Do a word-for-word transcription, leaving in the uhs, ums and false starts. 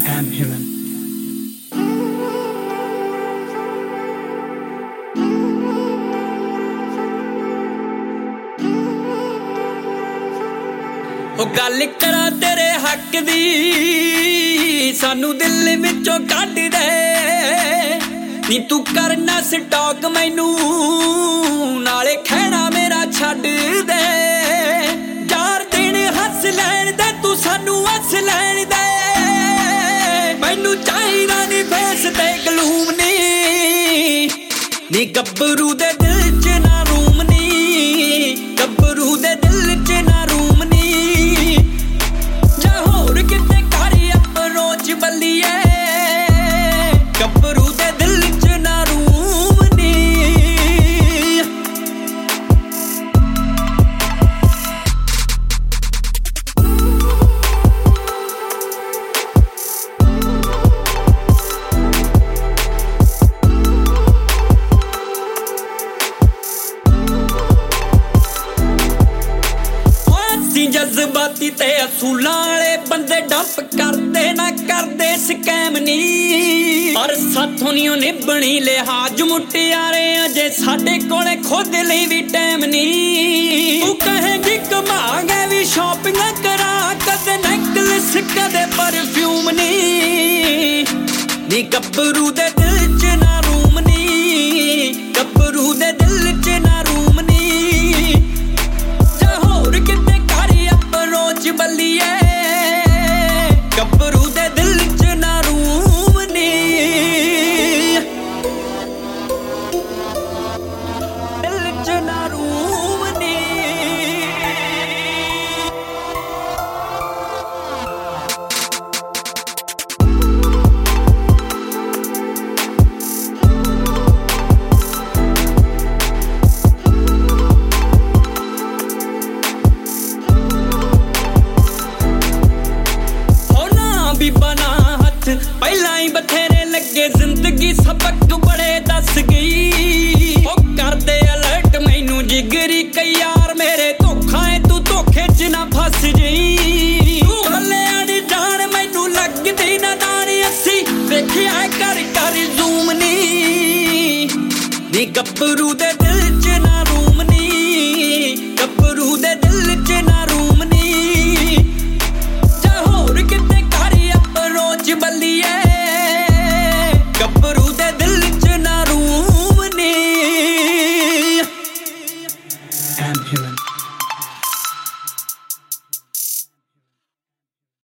am human. ਉਹ ਗੱਲ ਕਰਾਂ ਤੇਰੇ ਹੱਕ ਦੀ ਸਾਨੂੰ ਦਿਲ ਵਿੱਚੋਂ ਕੱਢ ਦੇ ਨੀ ਤੂੰ ਕਰਨਾ ਸਟਾਕ ਮੈਨੂੰ ਨਾਲੇ ਖਹਿਣਾ ਮੇਰਾ ਛੱਡ ਦੇ ਚਾਰ ਦਿਨ ਹੱਸ ਲੈਣ ਦੇ ਤੂੰ ਸਾਨੂੰ ਹੱਸ ਲੈਣ ਦੇ ਮੈਨੂੰ ਚਾਹੀਦਾ ਨੀ ਫੇਸ ਤੇ ਗਲੂਮ ਨੀ ਨੀ ਗੱਭਰੂ ਦੇ ਦਿਲ ਚ ਨਾ ਰੂਮ ਨੀ ਗੱਭਰੂ ਦੇ ਦਿਲ ਚ ਨਾ ਰੂਮ ਨੀ ਬੱਲੀਏ ਗੱਭਰੂ ਦੇ ਦਿਲ ਚ ਨਾ ਰੂਮ ਨੀ ਅਸੀਂ ਜਜ਼ਬਾਤੀ ਤੇ ਅਸੂਲਾਂ ਵਾਲੇ ਬੰਦੇ ਡੰਪ ਕਰਦੇ ਨਾ ਕਰਦੇ ਸਕੈਮ ਨੀ ਪਰ ਸਾਥੋਂ ਨੀ ਉਹ ਨਿਭਣੀ ਲਿਹਾਜ਼ ਮੁਟਿਆਰੇ ਅਜੇ ਸਾਡੇ ਕੋਲੇ ਖੁਦ ਲਈ ਵੀ ਟਾਈਮ ਨੀ ਤੂੰ ਕਹੇਂਗੀ ਘੁਮਾਂਗੇ ਵੀ ਸ਼ਾਪਿੰਗ ਕਰਾਂ ਕਦੇ ਨੈਕਲੈਸ ਕਦੇ ਪਰਫਿਊਮ ਨੀ ਨੀ ਗੱਭਰੂ ਦੇ ਦਿਲ ਚ ਨਾ ਰੂਮ ਨੀ ਗੱਭਰੂ ਦੇ ਦਿਲ ਚ ਨਾ ਰੂਮ ਨੀ ਜਾ ਹੋਰ ਕਿਤੇ ਕਰ ਅਪਰੋਚ ਬੱਲੀਏ ਗੱਭਰੂ ਦੇ ਦਿਲ ਚ ਨਾ ਰੂਮ ਨੀ ਦਿਲ ਚ ਨਾ ਰੂਮ ਨੀ ਪਹਿਲਾਂ ਹੀ ਬਥੇਰੇ ਲੱਗੇ ਜ਼ਿੰਦਗੀ ਸਬਕ ਬੜੇ ਦੱਸ ਗਈ ਉਹ ਕਰਦੇ ਅਲਰਟ ਮੈਨੂੰ ਜਿਗਰੀ ਕਈ ਯਾਰ ਮੇਰੇ ਧੋਖਾ ਏ ਤੂੰ ਧੋਖੇ ਚ ਨਾ ਫਸ ਜਈ ਤੂੰ ਹਲੇ ਅੜ ਜਾਣ ਮੈਨੂੰ ਲੱਗਦੀ ਨਾ ਦਾਣੀ ਅਸੀਂ ਵੇਖਿਆ ਕਰ ਕਰ ਜ਼ੂਮ ਨੀ ਨੀ ਗੱਭਰੂ ਦੇ